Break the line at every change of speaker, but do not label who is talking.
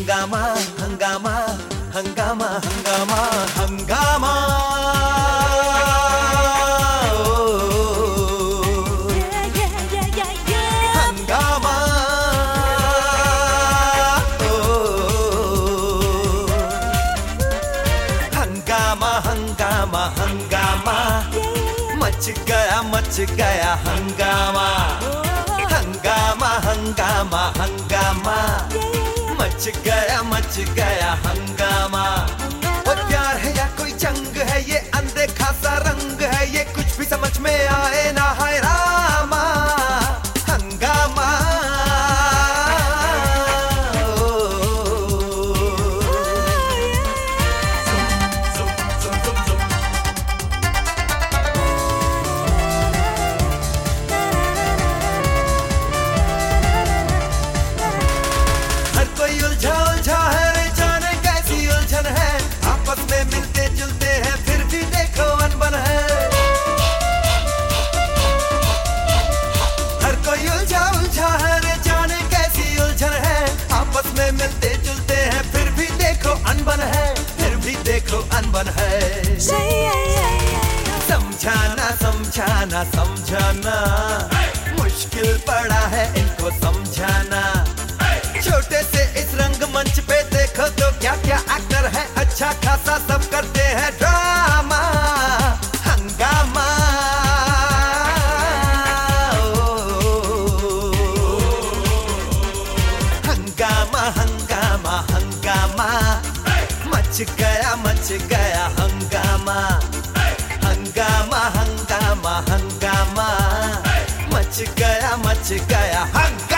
हंगामा हंगामा हंगामा हंगामा हंगामा हंगामा हंगामा हंगामा हंगामा मच गया हंगामा हंगामा हंगामा हंगामा मच गया हंगामा। और प्यार है या कोई जंग है, ये अनदेखा सा रंग है, ये कुछ भी समझ में आए ना, है रामा हंगामा। हर कोई उलझा उलझा है, रे जाने कैसी उलझन है, आपस में मिलते जुलते हैं फिर भी देखो अनबन है। हर कोई उलझा उलझा है, रे जाने कैसी उलझन है, आपस में मिलते जुलते हैं फिर भी देखो अनबन है, फिर भी देखो अनबन है। समझाना समझाना समझाना मुश्किल पड़ा है इनको समझाना। छोटे से इस रंगमंच पे देखो तो क्या क्या एक्टर है, अच्छा खासा सब करते हैं ड्रामा हंगामा। हंगामा हंगामा हंगामा मच गया हंगामा हंगामा हंगामा हंगामा मच गया हंगामा।